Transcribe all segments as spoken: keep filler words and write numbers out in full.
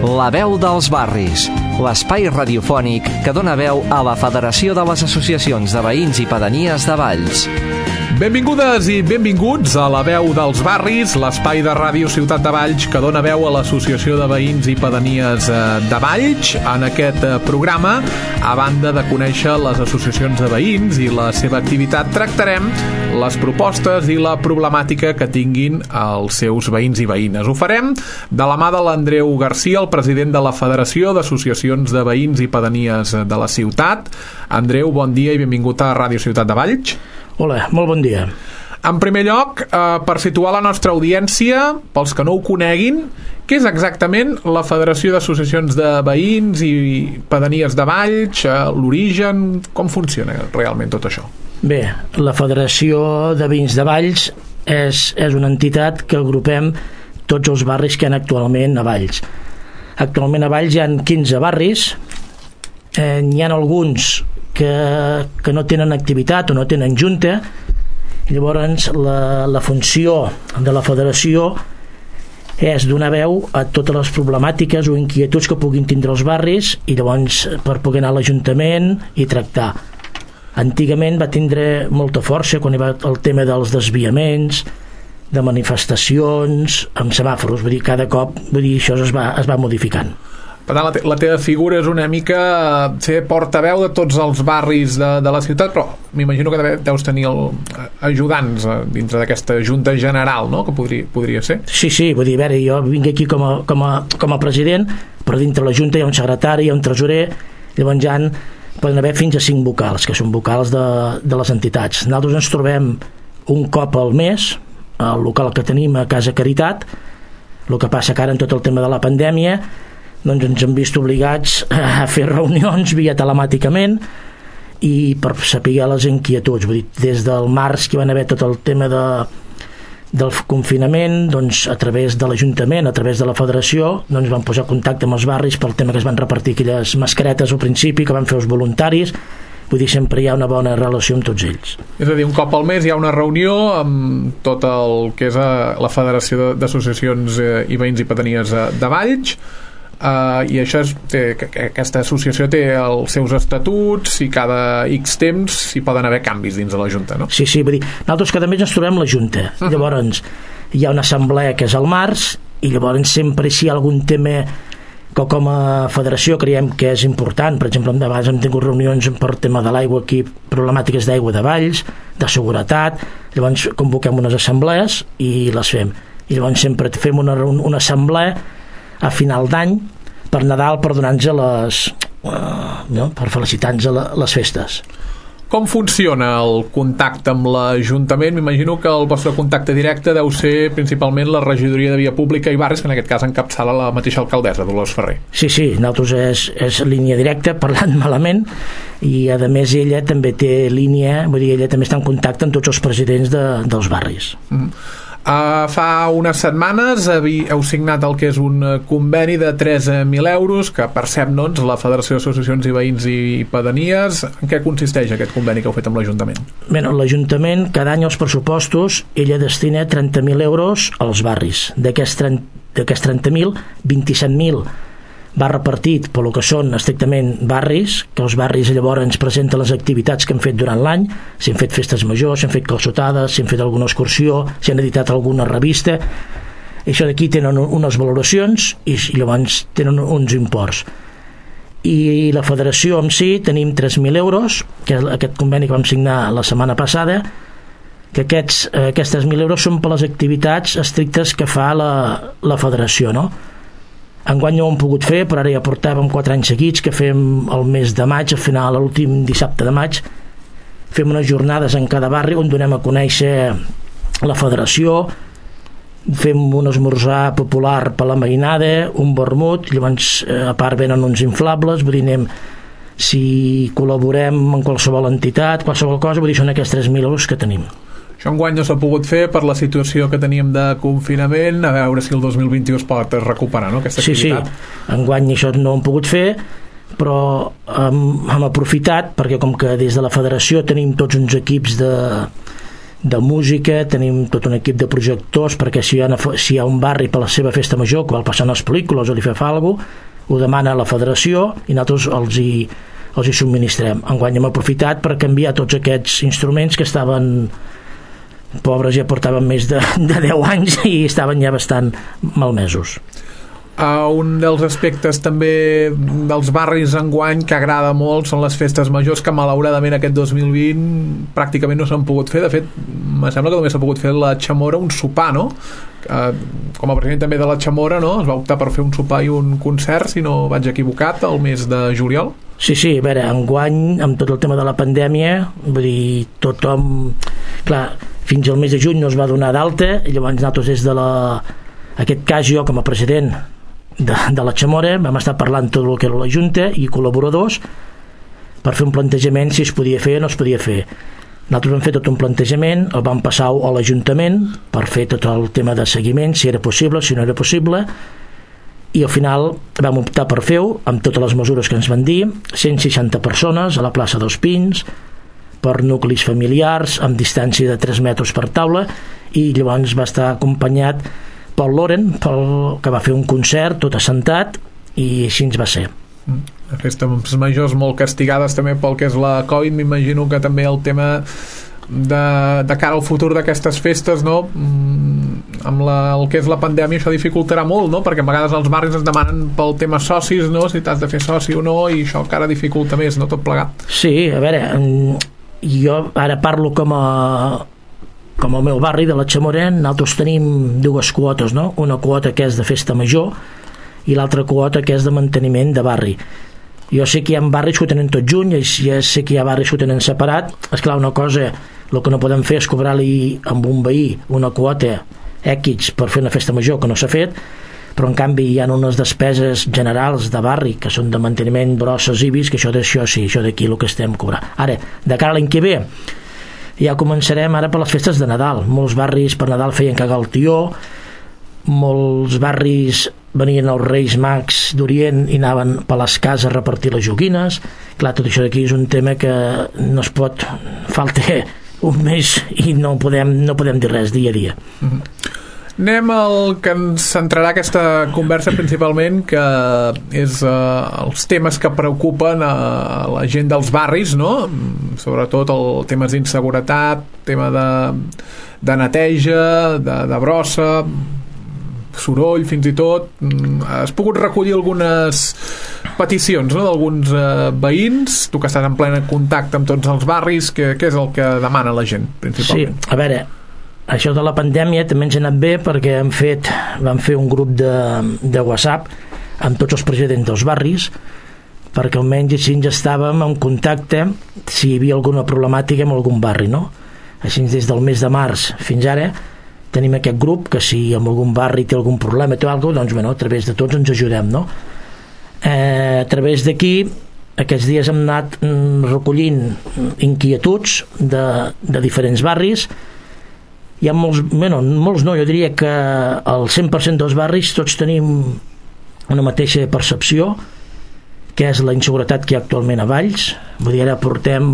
La veu dels barris, l'espai radiofònic que dona veu a la Federació de les Associacions de Veïns i Pedanies de Valls. Benvingudes i benvinguts a La veu dels barris, l'espai de ràdio Ciutat de Valls que dona veu a l'Associació de Veïns i Pedanies de Valls. En aquest programa, a banda de conèixer les associacions de veïns i la seva activitat, tractarem les propostes i la problemàtica que tinguin els seus veïns i veïnes. Ho farem de la mà de l'Andreu Garcia, el president de la Federació d'Associacions de Veïns i Pedanies de la ciutat. Andreu, bon dia i benvingut a Ràdio Ciutat de Valls. Hola, molt bon dia. En primer lloc, eh, per situar la nostra audiència, pels que no ho coneguin, què és exactament la Federació d'Associacions de Veïns i Pedanies de Valls, eh, l'origen, com funciona realment tot això? Bé, la Federació de Veïns de Valls és, és una entitat que agrupem tots els barris que hi ha actualment a Valls. Actualment a Valls hi ha quinze barris, eh, n'hi ha alguns que, que no tenen activitat o no tenen junta. Llavors la, la funció de la federació és donar veu a totes les problemàtiques o inquietuds que puguin tindre els barris i llavors per poder anar a l'Ajuntament i tractar. Antigament va tindre molta força quan hi va el tema dels desviaments, de manifestacions amb semàfors, vull dir, cada cop vull dir, això es va, es va modificant. Per tant, la, te la teva figura és una mica ser portaveu de tots els barris de, de la ciutat, però m'imagino que deus tenir el, ajudants dintre d'aquesta junta general, no?, que podria, podria ser. Sí, sí, vull dir, a veure, jo vinc aquí com a, com a, com a president, però dintre la junta hi ha un secretari, hi ha un tresorer, llavors ja poden haver fins a cinc vocals, que són vocals de, de les entitats. Nosaltres ens trobem un cop al mes al local que tenim a Casa Caritat. El que passa que ara en tot el tema de la pandèmia doncs ens hem vist obligats a fer reunions via telemàticament i per saber les inquietuds. Vull dir, des del març que van haver tot el tema de, del confinament, doncs a través de l'Ajuntament, a través de la Federació, doncs van posar contacte amb els barris pel tema que es van repartir aquelles mascaretes al principi que van fer els voluntaris. Vull dir, sempre hi ha una bona relació amb tots ells. És a dir, un cop al mes hi ha una reunió amb tot el que és la Federació d'Associacions i Veïns i Pedanies de Valls, uh, i això és, té, aquesta associació té els seus estatuts i cada X temps hi poden haver canvis dins de la Junta, no? Sí, sí, vull dir, nosaltres cada mes ens trobem la Junta. Uh-huh. Llavors hi ha una assemblea que és al març i llavors sempre si hi ha algun tema que com a federació creiem que és important. Per exemple, de vegades hem tingut reunions per tema de l'aigua aquí, problemàtiques d'aigua de Valls, de seguretat, llavors convoquem unes assemblees i les fem. I llavors sempre fem una, una assemblea a final d'any per Nadal, per donar-nos les uh, no? per felicitar-nos les festes. Com funciona el contacte amb l'Ajuntament? M'imagino que el vostre contacte directe deu ser principalment la regidoria de Via Pública i Barris, que en aquest cas encapçala la mateixa alcaldessa, Dolors Ferrer. Sí, sí, nosaltres és, és línia directa, parlant malament, i a més ella també té línia, vull dir, ella també està en contacte amb tots els presidents de, dels barris. Mm-hmm. Uh, fa unes setmanes heu signat el que és un conveni de tres mil euros que percep doncs, la Federació d'Associacions i Veïns i Pedanies. En què consisteix aquest conveni que heu fet amb l'Ajuntament? Bé, l'Ajuntament cada any als pressupostos ella destina trenta mil euros als barris. D'aquests trenta mil, vint-i-set mil va repartit per lo que són estrictament barris, que els barris llavors ens presenten les activitats que han fet durant l'any, si han fet festes majors, si han fet calçotades, si han fet alguna excursió, si han editat alguna revista. I això d'aquí tenen unes valoracions i llavors tenen uns imports. I la federació en si tenim tres mil euros, que és aquest conveni que vam signar la setmana passada, que aquests, aquests tres mil euros són per les activitats estrictes que fa la, la federació, no? Enguany no ho hem pogut fer, però ara ja portàvem quatre anys seguits que fem el mes de maig, al final l'últim dissabte de maig fem unes jornades en cada barri on donem a conèixer la federació, fem un esmorzar popular per la mainada, un vermut, llavors a part venen uns inflables, vull dir, anem, si col·laborem en qualsevol entitat, qualsevol cosa, vull dir, són aquests tres mil euros que tenim. Això enguany no s'ha pogut fer per la situació que teníem de confinament, a veure si el dos mil vint-i-u es pot recuperar, no?, aquesta activitat. Sí, sí, enguany això no ho hem pogut fer, però hem, hem aprofitat, perquè com que des de la federació tenim tots uns equips de, de música, tenim tot un equip de projectors, perquè si hi ha, una, si hi ha un barri per la seva festa major que vol passar unes pel·lícules o li fa alguna cosa, ho demana la federació i nosaltres els hi, els hi subministrem. Enguany hem aprofitat per canviar tots aquests instruments que estaven pobres, ja portaven més de, de deu anys i estaven ja bastant malmesos. Uh, un dels aspectes també dels barris enguany que agrada molt són les festes majors, que malauradament aquest dos mil vint pràcticament no s'han pogut fer. De fet, me sembla que només s'ha pogut fer la Chamora un sopar, no? Uh, com a president també de la Chamora, no? Es va optar per fer un sopar i un concert, si no vaig equivocat, el mes de juliol. Sí, sí, a veure, enguany amb tot el tema de la pandèmia, vull dir, tothom, clar, fins al mes de juny no es va donar d'alta, i llavors nosaltres des de la, aquest cas jo com a president de, de la Chamora vam estar parlant tot el que era la Junta i col·laboradors per fer un plantejament si es podia fer o no es podia fer. Nosaltres vam fer tot un plantejament, el vam passar a l'Ajuntament per fer tot el tema de seguiment, si era possible, si no era possible, i al final vam optar per fer-ho amb totes les mesures que ens van dir, cent seixanta persones a la plaça dels Pins, per nuclis familiars, amb distància de tres metres per taula, i llavors va estar acompanyat pel Loren, pel, que va fer un concert tot assentat, i així ens va ser. Festes majors molt castigades també pel que és la Covid. M'imagino que també el tema de, de cara al futur d'aquestes festes, no? Amb la, el que és la pandèmia, això dificultarà molt, no? Perquè a vegades els barris es demanen pel tema socis, no? Si t'has de fer soci o no, i això encara dificulta més, no? Tot plegat. Sí, a veure, jo ara parlo com a com al meu barri de la Chamora. Nosaltres tenim dues quotes, no? Una quota que és de festa major i l'altra quota que és de manteniment de barri. Jo sé que hi ha barris que ho tenen tot juny, i ja sé que hi ha barris que ho tenen separat. Esclar, una cosa, el que no podem fer és cobrar-li amb un veí una quota X per fer una festa major que no s'ha fet, però en canvi hi ha unes despeses generals de barri que són de manteniment, brosses, I B I S, que això d'això sí, això d'aquí el que estem cobrant. Ara, de cara a l'any que ve, ja començarem ara per les festes de Nadal. Molts barris per Nadal feien cagar el tió, molts barris venien els Reis Mags d'Orient i anaven per les cases a repartir les joguines. Clar, tot això d'aquí és un tema que no es pot, falta un mes i no podem, no podem dir res dia a dia. Mm-hmm. Anem al que ens centrarà aquesta conversa principalment, que és eh, els temes que preocupen a la gent dels barris, no? Sobretot el temes d'inseguretat, tema de, de neteja, de, de brossa, soroll, fins i tot. Has pogut recollir algunes peticions, no?, d'alguns eh, veïns, tu que estàs en ple contacte amb tots els barris, què, què és el que demana la gent principalment? Sí, a veure, això de la pandèmia també ens ha anat bé perquè hem fet, vam fer un grup de, de WhatsApp amb tots els presidents dels barris, perquè almenys així ens estàvem en contacte si hi havia alguna problemàtica en algun barri, no? Així des del mes de març fins ara tenim aquest grup que si en algun barri té algun problema o alguna cosa, doncs bueno, a través de tots ens ajudem, no? Eh, a través d'aquí aquests dies hem anat recollint inquietuds de, de diferents barris. Hi ha molts, bueno, molts no, jo diria que el cent per cent dels barris tots tenim una mateixa percepció, que és la inseguretat que hi ha actualment a Valls. Vull dir, ara portem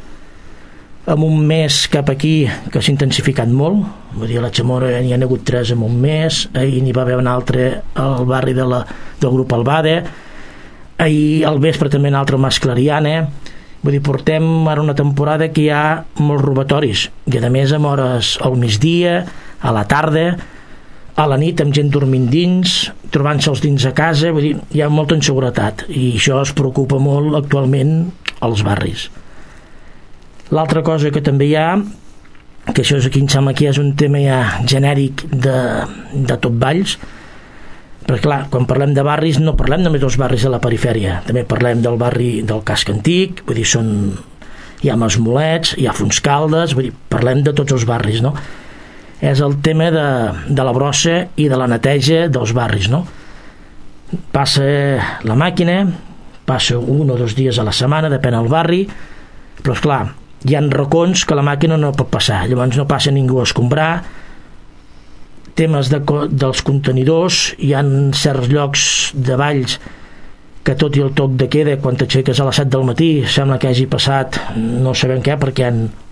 en un mes cap aquí que s'ha intensificat molt. Vull dir, a la Chamora n'hi ha hagut tres en un mes, ahir n'hi va haver un altre al barri de la, del grup Albade, ahir al vespre també un altre al Mas Clariana. Vull dir, portem ara una temporada que hi ha molts robatoris, i a més amb hores al migdia, a la tarda, a la nit, amb gent dormint dins, trobant-se'ls dins a casa. Vull dir, hi ha molta inseguretat i això es preocupa molt actualment als barris. L'altra cosa que també hi ha, que això és aquí em sembla que és un tema ja genèric de, de tot Valls, perquè clar, quan parlem de barris no parlem només dels barris de la perifèria, també parlem del barri del Casc Antic, vull dir, són, hi ha Masmolets, hi ha Fontscaldes, vull dir, parlem de tots els barris, no? És el tema de, de la brossa i de la neteja dels barris, no? Passa la màquina, passa un o dos dies a la setmana, depèn del barri, però esclar, hi ha racons que la màquina no pot passar, llavors no passa ningú a escombrar. Temes de, dels contenidors, hi ha certs llocs de Valls que tot i el toc de queda, quan t'aixeques a les set del matí sembla que hagi passat no sabem què, perquè hi ha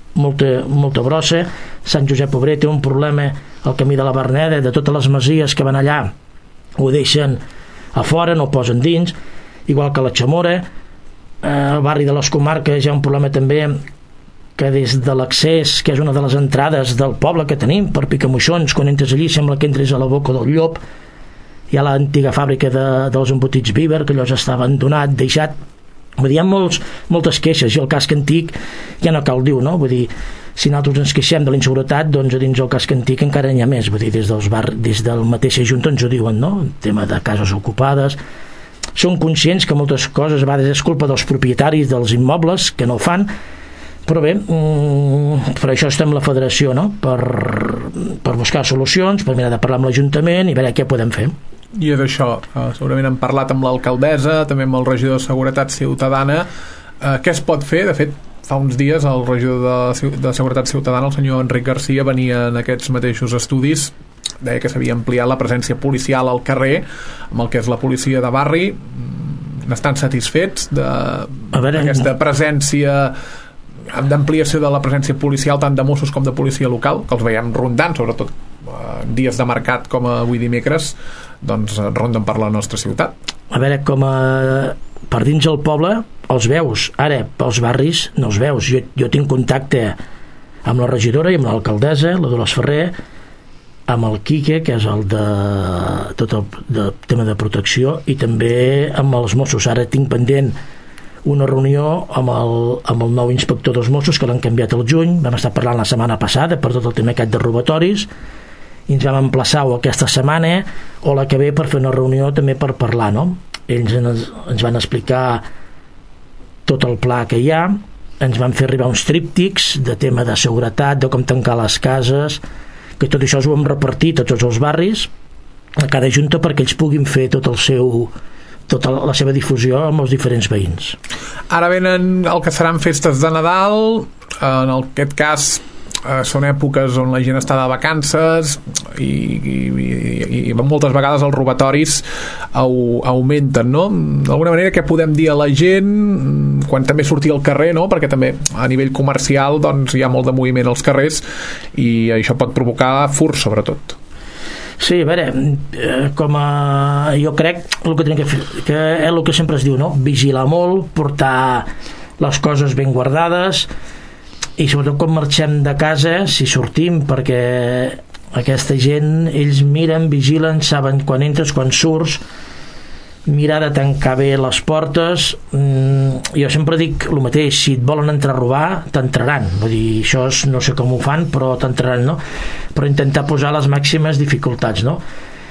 molta, molta brossa. Sant Josep Obrer té un problema al camí de la Verneda, de totes les masies que van allà ho deixen a fora, no ho posen dins, igual que la Xamora. Eh, al barri de les Comarques hi ha un problema també, que des de l'accés, que és una de les entrades del poble que tenim per Picamoixons, quan entres allí sembla que entres a la boca del llop. Hi ha l'antiga fàbrica de, dels embotits Viver, que allò ja està abandonat, deixat. Vull dir, hi ha molts, moltes queixes, i el casc antic ja no cal dir, no? Vull dir, si nosaltres ens queixem de la inseguretat, doncs a dins del casc antic encara n'hi ha més. Vull dir, des, dels bar, des del mateix Ajuntament ens ho diuen, no? El tema de cases ocupades. Són conscients que moltes coses a vegades és culpa dels propietaris dels immobles, que no ho fan, però bé, per això estem la federació, no? Per, per buscar solucions, per mirar de parlar amb l'Ajuntament i veure què podem fer. I és això, uh, segurament hem parlat amb l'alcaldessa, també amb el regidor de Seguretat Ciutadana. Uh, què es pot fer? De fet, fa uns dies el regidor de, de Seguretat Ciutadana, el senyor Enric Garcia, venia en aquests mateixos estudis, deia que s'havia ampliat la presència policial al carrer amb el que és la policia de barri. N'estan satisfets d'aquesta presència, d'ampliació de la presència policial, tant de Mossos com de policia local, que els veiem rondant, sobretot en dies de mercat com avui dimecres, doncs ronden per la nostra ciutat. A veure, com a, per dins el poble els veus, ara pels barris no els veus. Jo, jo tinc contacte amb la regidora i amb l'alcaldessa, la Dolors Ferrer, amb el Quique, que és el de tot el de, tema de protecció, i també amb els Mossos. Ara tinc pendent una reunió amb el, amb el nou inspector dels Mossos, que l'han canviat al juny. Vam estar parlant la setmana passada per tot el tema aquest de robatoris, i ens vam emplaçar o aquesta setmana o la que ve per fer una reunió també per parlar, no? Ells ens, ens van explicar tot el pla que hi ha, ens van fer arribar uns tríptics de tema de seguretat, de com tancar les cases, que tot això ho hem repartit a tots els barris, a cada junta, perquè ells puguin fer tot el seu tota la seva difusió amb els diferents veïns. Ara venen el que seran festes de Nadal, en aquest cas eh, són èpoques on la gent està de vacances i, i, i, i moltes vegades els robatoris au, augmenten, no? D'alguna manera, què podem dir a la gent quan també surti al carrer, no? Perquè també a nivell comercial doncs, hi ha molt de moviment als carrers i això pot provocar furts, sobretot. Sí, a veure, com a, jo crec el que, que, fer, que és el que sempre es diu, no? Vigilar molt, portar les coses ben guardades, i sobretot quan marxem de casa, si sortim, perquè aquesta gent, ells miren, vigilen, saben quan entres, quan surts, mirar de tancar bé les portes. Jo sempre dic el mateix, si et volen entrar a robar t'entraran, vull dir, això és, no sé com ho fan, però t'entraran, no? Però intentar posar les màximes dificultats, no?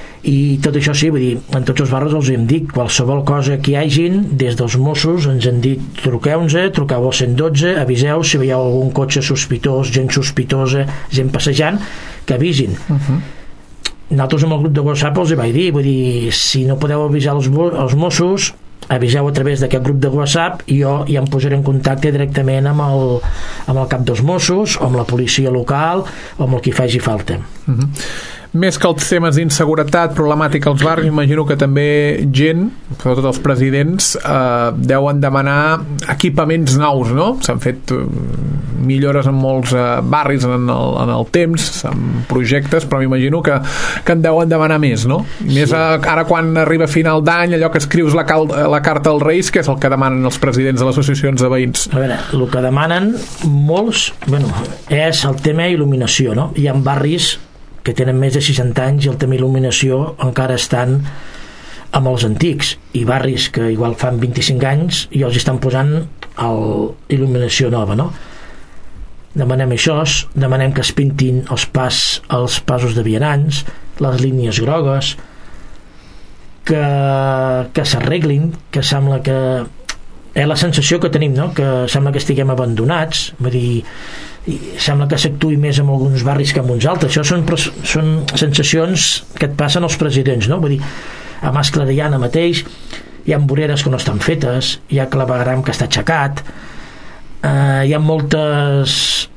I tot això sí, vull dir, en tots els barris els hem dit, qualsevol cosa que hi hagin, des dels Mossos ens han dit truqueu-nos, truqueu al cent dotze, aviseu si veieu algun cotxe sospitós, gent sospitosa, gent passejant, que avisin. Uh-huh. Nosaltres amb el grup de WhatsApp els hi vaig dir, vull dir, si no podeu avisar els, els Mossos, aviseu a través d'aquest grup de WhatsApp i jo ja em posaré en contacte directament amb el, amb el cap dels Mossos o amb la policia local o amb el que faci falta. Uh-huh. Més que els temes d'inseguretat, problemàtica als barris, imagino que també gent, sobretot els presidents, eh, deuen demanar equipaments nous, no? S'han fet eh, millores en molts eh, barris en el, en el temps, en projectes, però m'imagino que, que en deuen demanar més, no? I més sí. a, ara quan arriba a final d'any, allò que escrius la, cal, la carta als Reis, que és el que demanen els presidents de les associacions de veïns? A veure, el que demanen molts, bueno, és el tema il·luminació, no? Hi ha barris que tenen més de seixanta anys i el tema il·luminació encara estan amb els antics, i barris que igual fan vint-i-cinc anys i els estan posant el, il·luminació nova, no? Demanem això, demanem que es pintin els, pas, els passos de vianants, les línies grogues, que, que s'arreglin, que sembla que és la sensació que tenim, no? Que sembla que estiguem abandonats, vull dir, i sembla que s'actuï més en alguns barris que en uns altres. Això són, són sensacions que et passen als presidents, no? Vull dir, a Mas Clariana mateix hi ha voreres que no estan fetes, hi ha clavegram que està aixecat, eh, hi ha moltes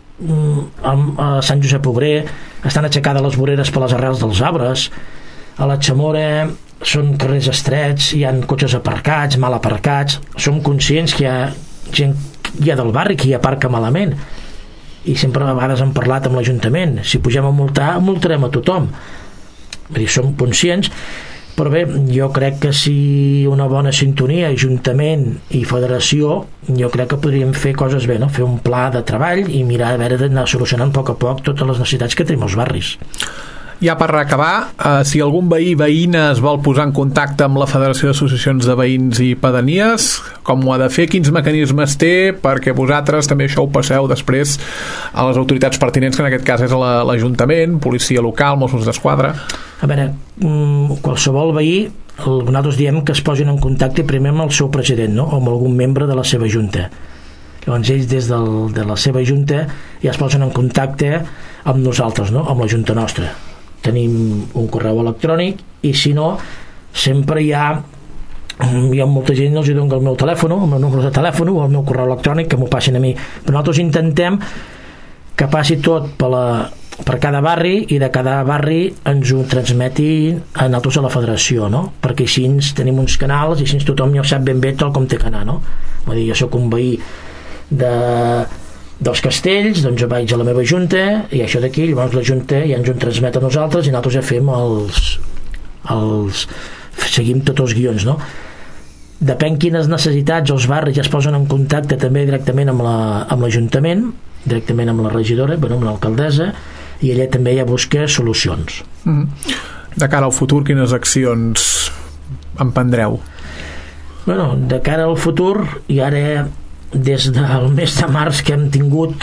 a Sant Josep Obrer estan aixecades les voreres per les arrels dels arbres, a la Xamora són carrers estrets, hi ha cotxes aparcats, mal aparcats. Som conscients que hi ha gent hi ha del barri que hi aparca malament, i sempre a vegades hem parlat amb l'Ajuntament, si pugem a multar, multarem a tothom. Vull dir, som conscients, però bé, jo crec que si una bona sintonia, Ajuntament i Federació, jo crec que podríem fer coses bé, no? Fer un pla de treball i mirar a veure d'anar solucionant a poc a poc totes les necessitats que tenim als barris. Ja per acabar, eh, si algun veí veïna es vol posar en contacte amb la Federació d'Associacions de Veïns i Pedanies, com ho ha de fer, quins mecanismes té perquè vosaltres també això ho passeu després a les autoritats pertinents, que en aquest cas és l'Ajuntament, policia local, Mossos d'Esquadra? A veure, qualsevol veí, nosaltres diem que es posin en contacte primer amb el seu president, no? O amb algun membre de la seva junta. Llavors ells des del, de la seva junta ja es posen en contacte amb nosaltres, no? Amb la junta nostra. Tenim un correu electrònic i si no, sempre hi ha hi ha molta gent, els dono el meu telèfon, el meu número de telèfon o el meu correu electrònic, que m'ho passin a mi. Però nosaltres intentem que passi tot per, la, per cada barri i de cada barri ens ho transmeti a nosaltres a la federació, no? Perquè així tenim uns canals i així tothom ja sap ben bé tot com té que anar, no? Vull dir, jo soc un veí de dels Castells, doncs vaig a la meva junta i això d'aquí, llavors la junta ja ens ho transmet a nosaltres i nosaltres ja fem els, els seguim tots els guions, no? Depèn quines necessitats els barris ja es posen en contacte també directament amb l'Ajuntament, la, directament amb la regidora, bueno, amb l'alcaldessa, i ella també ja busca solucions. Mm. De cara al futur, quines accions emprendreu? Bueno, de cara al futur, i ara des del mes de març que hem tingut,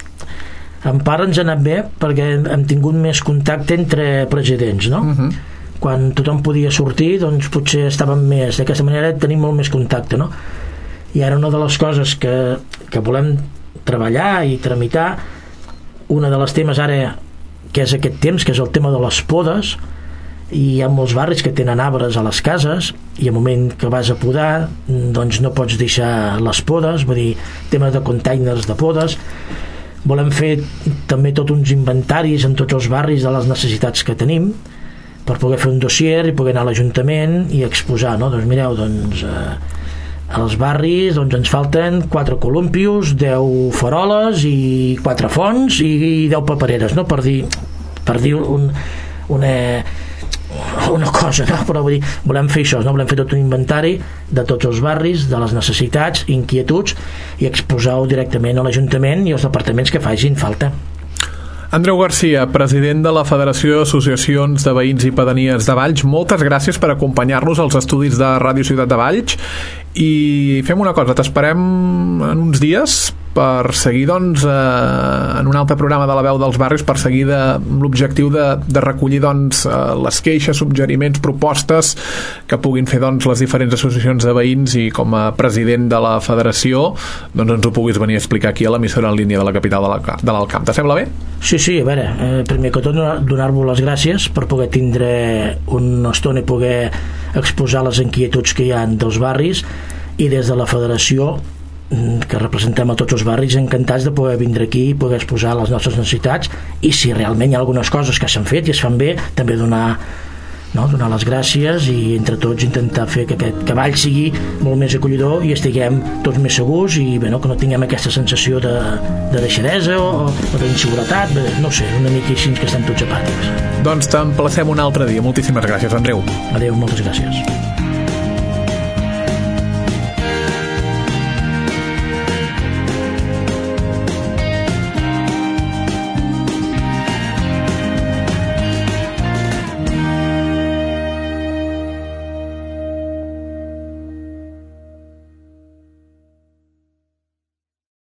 en part ens ha anat bé perquè hem tingut més contacte entre presidents, no? Uh-huh. Quan tothom podia sortir, doncs potser estàvem més, d'aquesta manera tenim molt més contacte, no? I ara una de les coses que, que volem treballar i tramitar, una de les temes ara que és aquest temps, que és el tema de les podes, i hi ha molts barris que tenen arbres a les cases i al moment que vas a podar doncs no pots deixar les podes, vull dir, temes de containers de podes. Volem fer també tots uns inventaris en tots els barris de les necessitats que tenim per poder fer un dossier i poder anar a l'Ajuntament i exposar, no? Doncs mireu, doncs eh, als barris doncs ens falten quatre columpios, deu faroles i quatre fonts i deu papereres, no? Per dir, per dir un, una una cosa, no? Però vull dir, volem fer això, no? Volem fer tot un inventari de tots els barris, de les necessitats, inquietuds, i exposar-ho directament a l'Ajuntament i als departaments que facin falta. Andreu Garcia, president de la Federació d'Associacions de Veïns i Pedanies de Valls, moltes gràcies per acompanyar-nos als estudis de Ràdio Ciutat de Valls i fem una cosa, t'esperem en uns dies per seguir doncs eh, en un altre programa de la veu dels barris per seguir de, amb l'objectiu de, de recollir doncs eh, les queixes, suggeriments, propostes que puguin fer doncs les diferents associacions de veïns i com a president de la federació doncs ens ho puguis venir a explicar aquí a l'emissora en línia de la capital de l'Alt Camp. T'assembla bé? Sí, sí, a veure, eh, primer que tot donar-vos les gràcies per poder tindre una estona i poder exposar les inquietuds que hi ha dels barris i des de la federació que representem a tots els barris encantats de poder vindre aquí i poder exposar les nostres necessitats i si realment hi ha algunes coses que s'han fet i es fan bé també donar, no? donar les gràcies i entre tots intentar fer que aquest cavall sigui molt més acollidor i estiguem tots més segurs i bé, no? Que no tinguem aquesta sensació de, de deixadesa o, o d'inseguretat, no sé, una mica així que estem tots apàtics. Doncs t'emplacem un altre dia. Moltíssimes gràcies, Andreu. Adéu, moltes gràcies.